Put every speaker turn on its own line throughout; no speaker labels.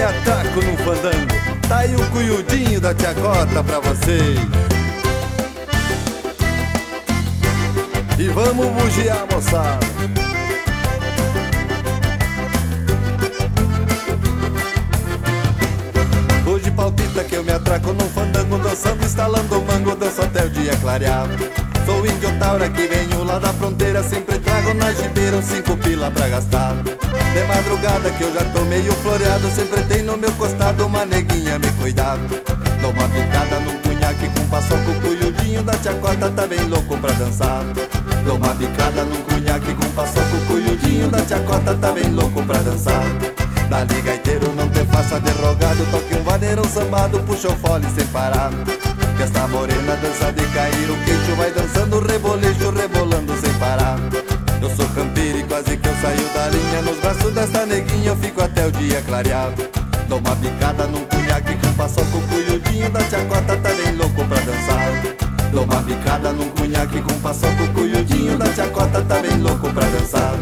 me atraco num fandango. Tá aí o cuiudinho da tia Cota pra vocês. E vamos bugiar, moçada. Hoje palpita que eu me atraco num fandango, dançando, estalando o mango, danço até o dia clarear. Sou índio taura que venho lá da fronteira, sempre trago na gibeira uns 5 pila pra gastar. De madrugada que eu já tô meio floreado, sempre tem no meu costado uma neguinha me cuidar. Dou uma picada num cunhaque com paçoca, o cuiudinho da tia Cota tá bem louco pra dançar. Dou uma picada num cunhaque com paçoca, o cuiudinho da tia Cota tá bem louco pra dançar. Dali gaiteiro, não te faça derrogado, toque um vaneirão sambado, puxa o fole sem parar. Que esta morena dança de cair, o queixo vai dançando, rebolejo, rebolando sem parar. Eu sou campeiro e quase que eu saio da linha, nos braços desta neguinha eu fico até o dia clarear. Dou uma picada num cunhaque com paçoca, o cuiudinho da tia Cota tá bem louco pra dançar. Dou uma picada num cunhaque com paçoca, o cuiudinho da tia Cota tá bem louco pra dançar.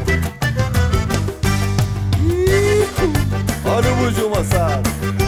Olha o buju, moçada.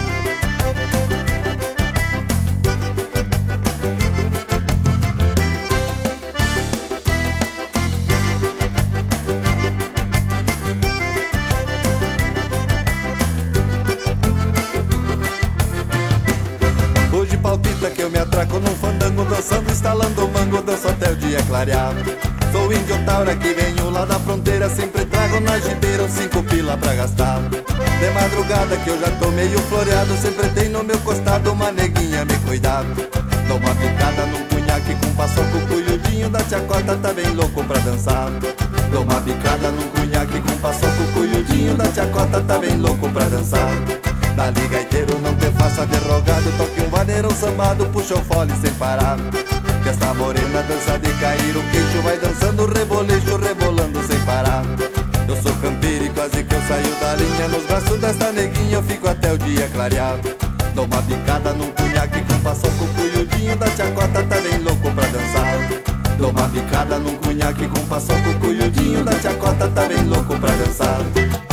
Hoje palpita que eu me atraco num fandango, dançando, estalando o mango, danço até o dia clarear. Sou índio taura que venho lá da fronteira, sempre trago na gibeira uns 5 pila pra gastar. De madrugada que eu já tô meio floreado, sempre tem no meu costado uma neguinha me cuidar. Dou uma picada num cunhaque com paçoca, o cuiudinho da tia Cota tá bem louco pra dançar. Dou uma picada num cunhaque com paçoca, o cuiudinho da tia Cota tá bem louco pra dançar. Dali gaiteiro, não te faça derrogado, toque um vaneirão sambado, puxa o fole sem parar. Que esta morena dança de cair, o queixo vai dançando, rebolejo, rebolando sem parar. Eu sou campeiro e quase que eu saio da linha, nos braços desta neguinha eu fico até o dia clarear. Dou uma picada num cunhaque com paçoca, o cuiudinho da tia Cota tá bem louco pra dançar. Dou uma picada num cunhaque com paçoca, o cuiudinho da tia Cota tá bem louco pra dançar.